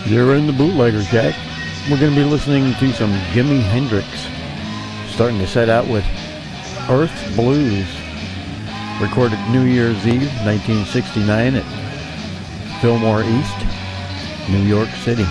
You're in the Bootlegger Shack. We're going to be listening to some Jimi Hendrix. Starting to set out with Earth Blues. Recorded New Year's Eve, 1969 at Fillmore East, New York City.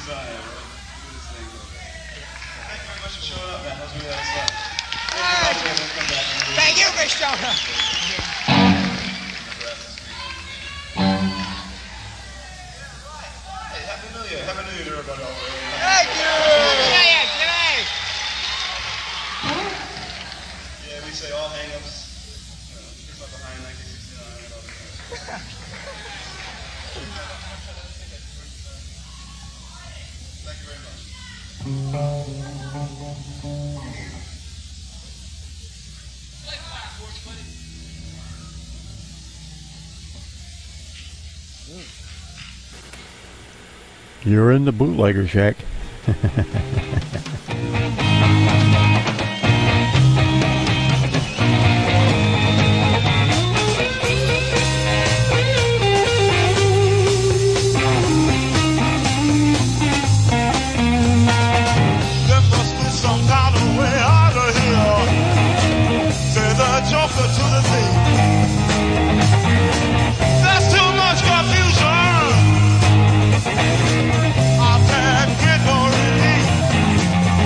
Thank you for showing up. Hey, Happy New Year. Happy New Year to everybody over there. Thank you. Yeah, we say all hang-ups. It's not behind 1969 and all that. Thank you very much. You're in the bootlegger shack. There must be some kind of way out of here. Say the joker to the thief. There's too much confusion. I can't get no relief.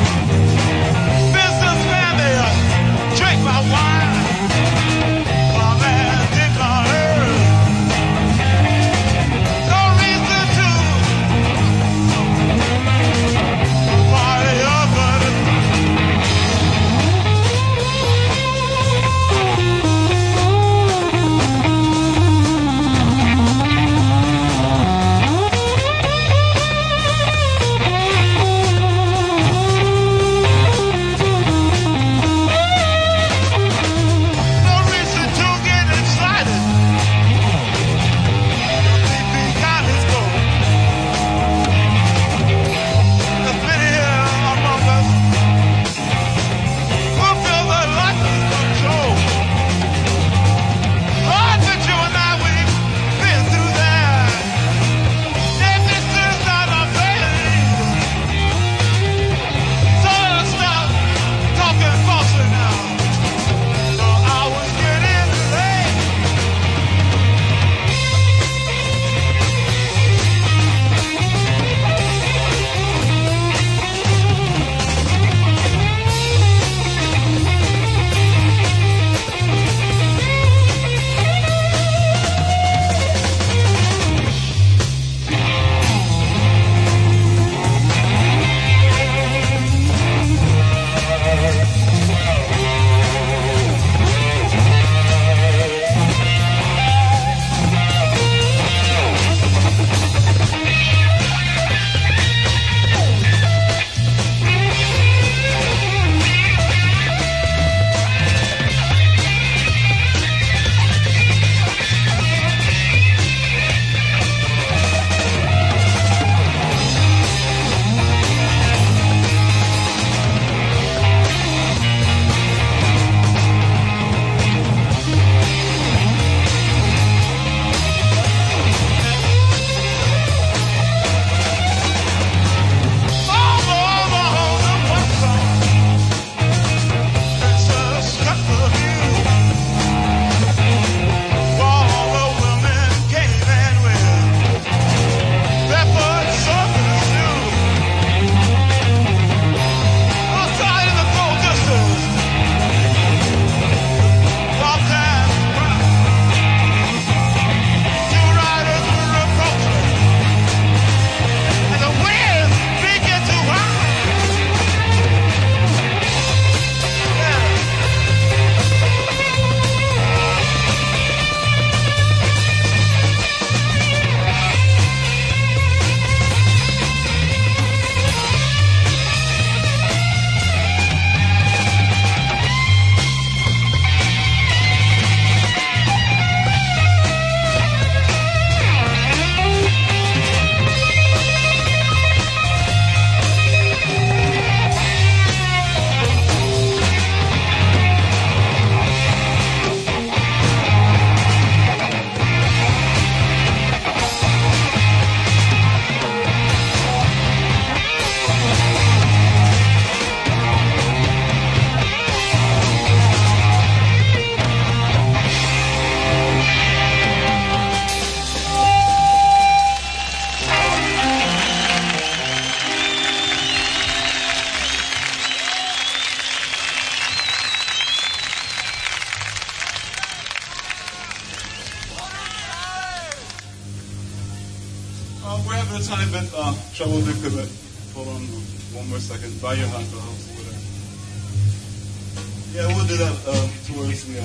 a tiny bit trouble because hold on one more second. Bow your heart, I'll see what yeah, we'll do that towards the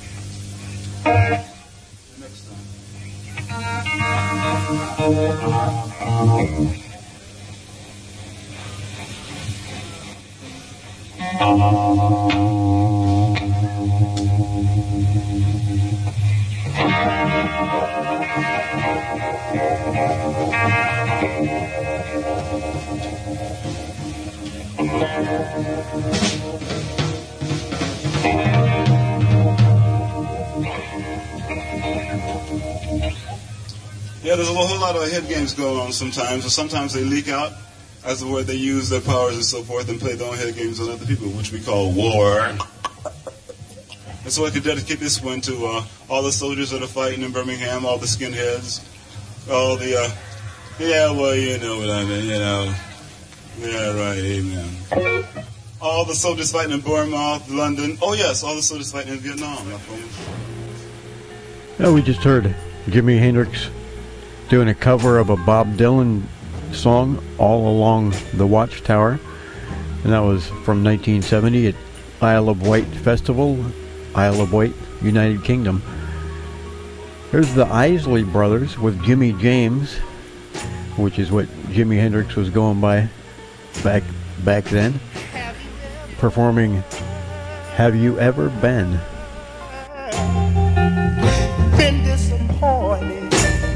next time. Yeah, there's a whole lot of head games going on sometimes, or sometimes they leak out as the word they use their powers and so forth and play their own head games on other people, which we call war. And so I could dedicate this one to all the soldiers that are fighting in Birmingham, all the skinheads, all the, yeah, well, you know what I mean, you know. Yeah, right, amen. All the soldiers fighting in Bournemouth, London. Oh, yes, all the soldiers fighting in Vietnam. Oh, we just heard Jimi Hendrix doing a cover of a Bob Dylan song, All Along the Watchtower. And that was from 1970 at Isle of Wight Festival, Isle of Wight, United Kingdom. Here's the Isley Brothers with Jimmy James, which is what Jimi Hendrix was going by back then, performing Have You Ever Been? Been disappointed.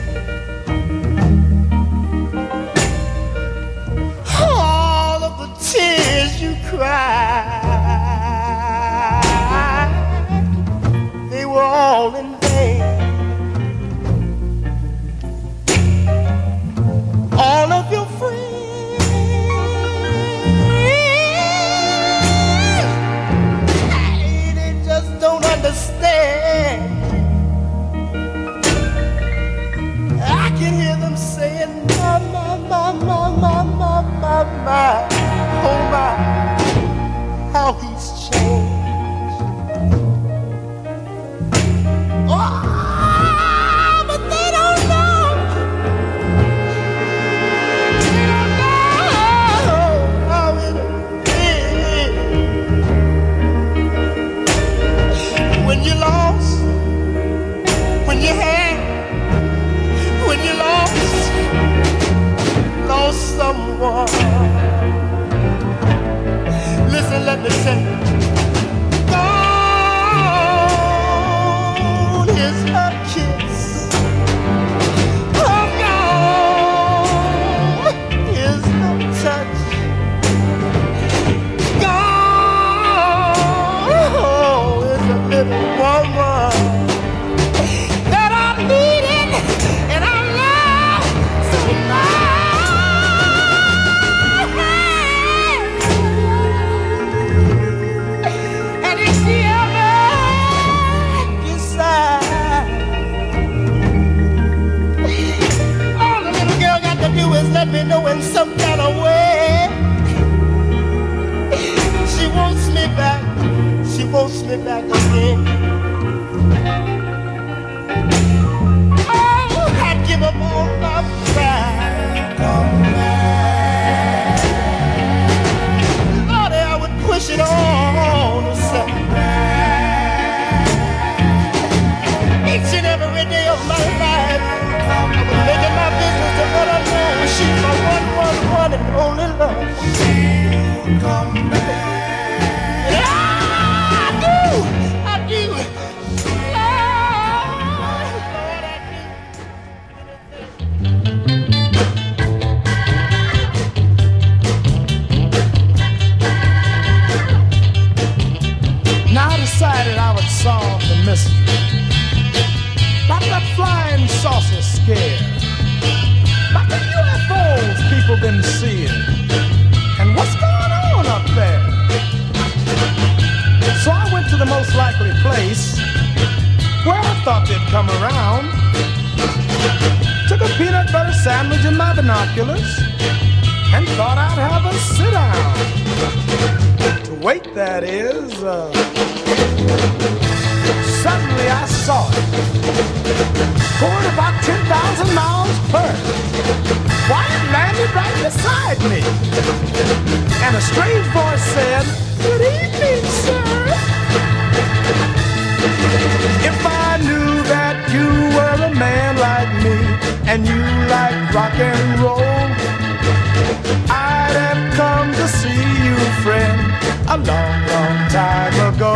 All of the tears you cried, they were all in vain. All of your friends, they just don't understand. I can hear them saying, my, oh my, how he's changed. Oh, but they don't know. They don't know how it is. When you lost, when you had, when you lost someone. Listen, let me say, gone is her kiss. Oh, gone is her touch. Gone is a little woman that I needed and I love so much. And if she ever decides, all the little girl got to do is let me know in some kind of way. She wants me back. She wants me back again. Oh, I'd give up all my pride. Lord, I would push it on aside. Each and every day of my life, I would make it my business to let her know she's my one and only love. She'll come back. I do. Now I decided I would solve the mystery. About that flying saucer scare. About the UFOs people been seeing. And what's going on up there? So I went to the most likely place where I thought they'd come around. Took a peanut butter sandwich in my binoculars and thought I'd have a sit down. To wait, that is. Suddenly I saw it. going about 10,000 miles per. Why, it landed right beside me. And a strange voice said, "Good evening, sir. If I knew that you were a man like me and you like rock and roll, I'd have come to see you, friend, a long, long time ago.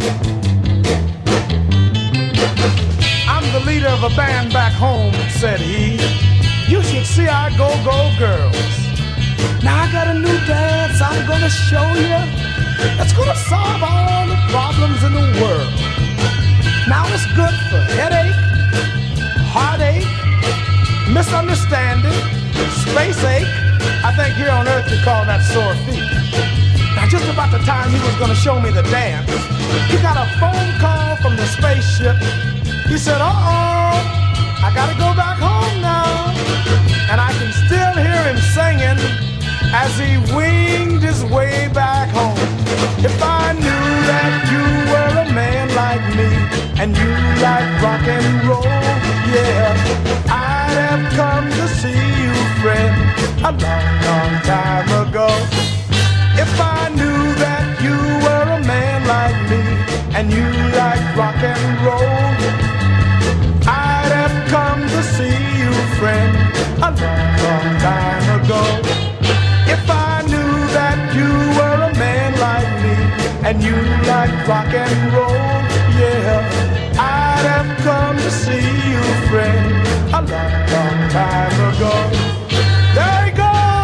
I'm the leader of a band back home," said he. "You should see our go-go girls. Now I got a new dance I'm gonna show you that's gonna solve all the problems in the world. Now it's good for headache, heartache, misunderstanding, space ache. I think here on Earth you call that sore feet." Now just about the time he was gonna show me the dance, he got a phone call from the spaceship. He said, "Uh-oh, I gotta go back home now." And I can still hear him singing as he winged his way back home. If I knew that you were a man like me and you like rock and roll, yeah, I'd have come to see you, friend, a long, long time ago. If I knew that you were a man like me and you like rock and roll, I'd have come to see you, friend, a long, long time ago. If I knew that you were a man like me and you like rock and roll, yeah, I'd have come to see you, friend, a long, long time ago. There he goes!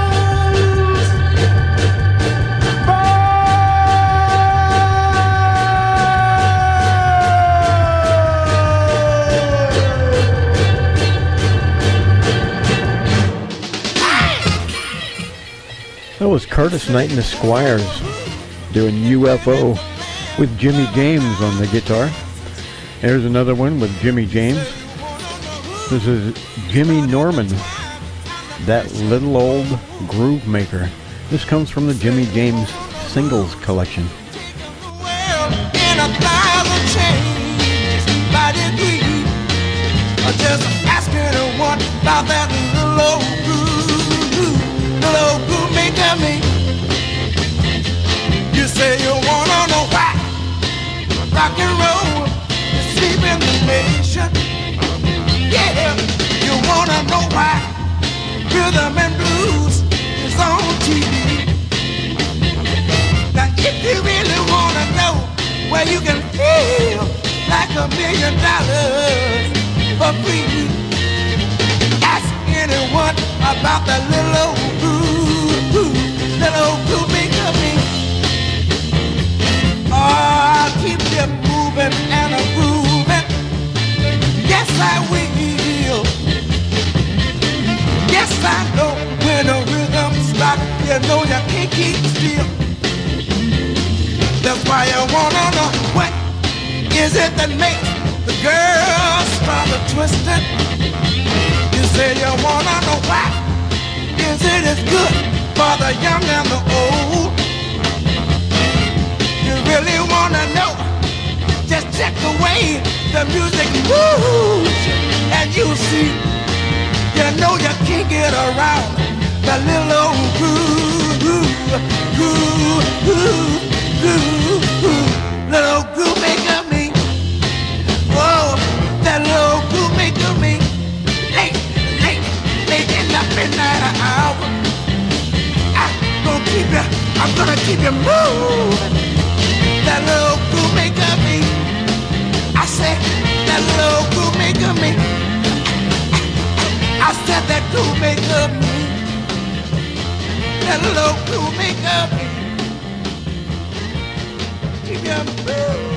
That was Curtis Knight and the Squires doing UFO with Jimmy James on the guitar. There's another one with Jimmy James. This is Jimmy Norman, That Little Old Groove Maker. This comes from the Jimmy James Singles Collection. Well, in 1,000 chains by degree, just asking what about that little old groove maker me. You say you wanna know why rock and roll is sweeping the nation. Yeah, you wanna know why rhythm and blues is on TV. Now if you really wanna know where you can feel like $1 million for free, ask anyone about that little old groove maker me. Oh, I'll keep you moving and a grooving. Yes, I will. Yes, I know when the rhythm's locked, you know you can't keep still. That's why you wanna know what is it that makes the girls start to twisting. You say you wanna know why is it as good for the young and the old. You really wanna know, just check the way the music moves, and you'll see. You know you can't get around that little old little groove maker me. Oh, that little groove maker me. Late in the midnight hour. I'm gonna keep you moving. That little groove maker me. I said that little groove maker me. I said that groove maker me. That little groove maker me. Keep you moving.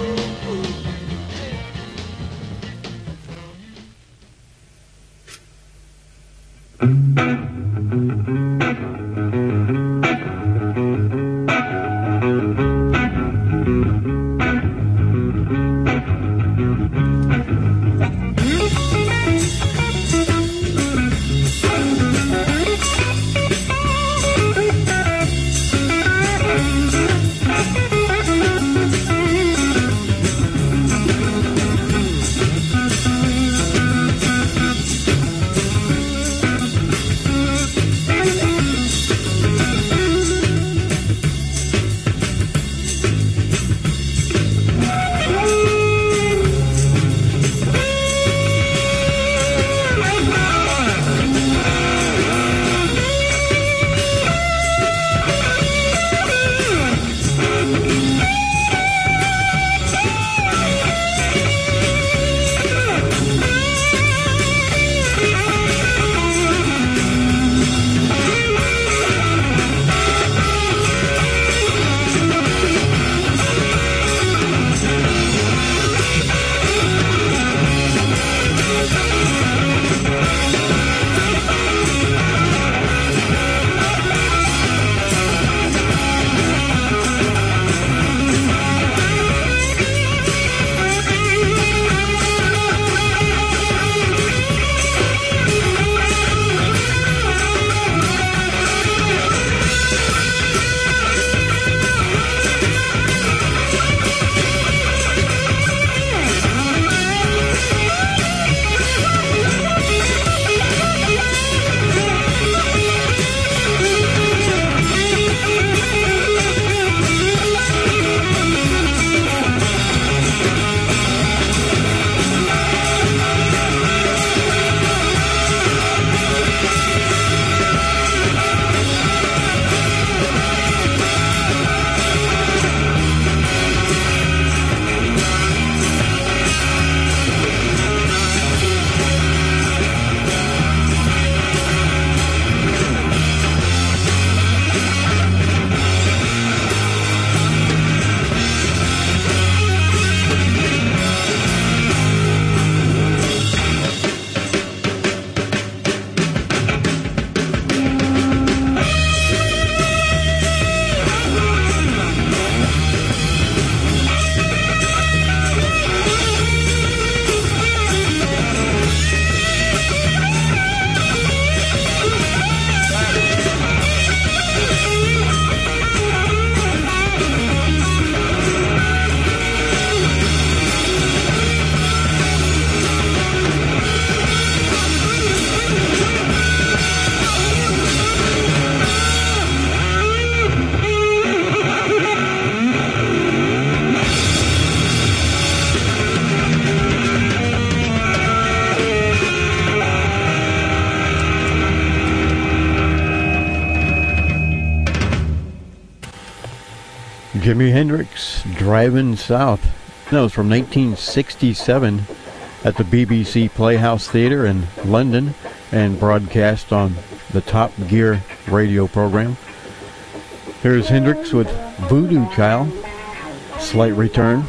Jimi Hendrix, Driving South. That was from 1967 at the BBC Playhouse Theatre in London and broadcast on the Top Gear radio program. Here's Hendrix with Voodoo Child, Slight Return.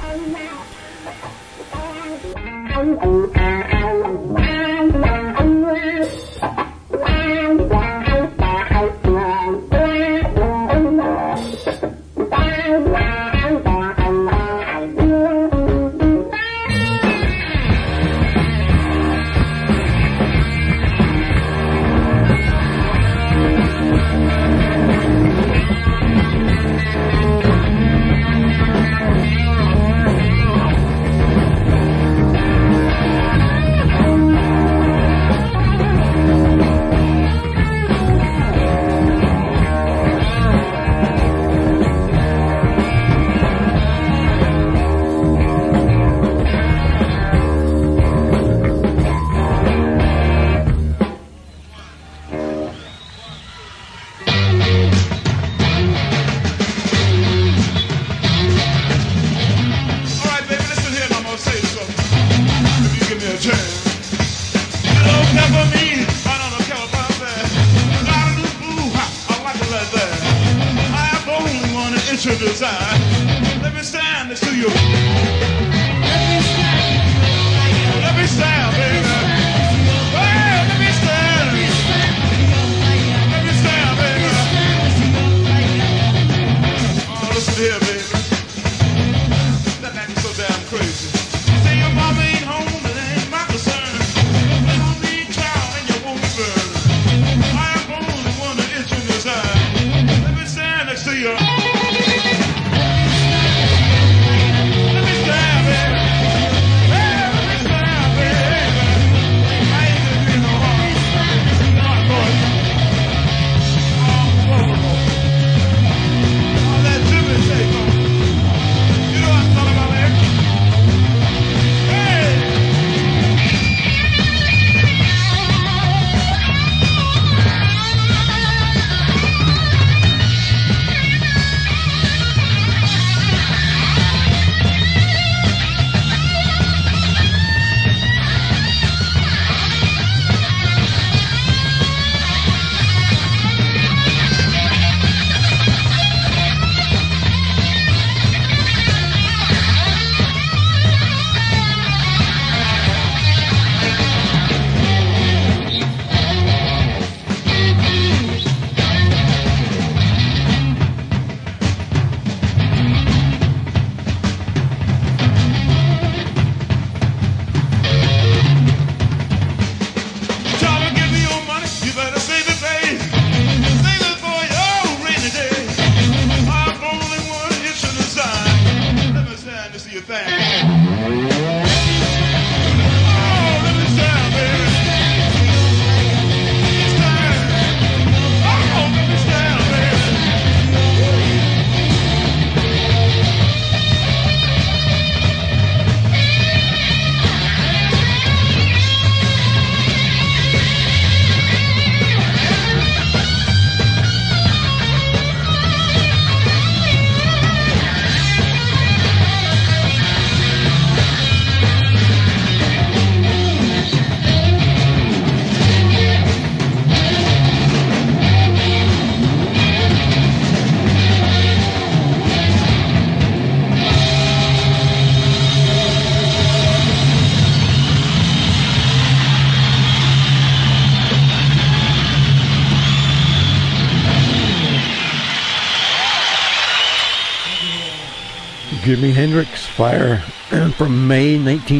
Jimi Hendrix, Fire, from May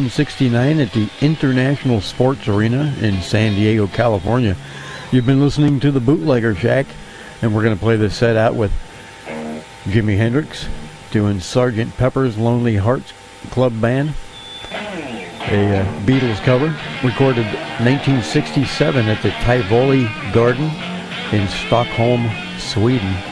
1969 at the International Sports Arena in San Diego, California. You've been listening to the Bootlegger Shack, and we're going to play this set out with Jimi Hendrix doing Sgt. Pepper's Lonely Hearts Club Band, a Beatles cover, recorded 1967 at the Tivoli Garden in Stockholm, Sweden.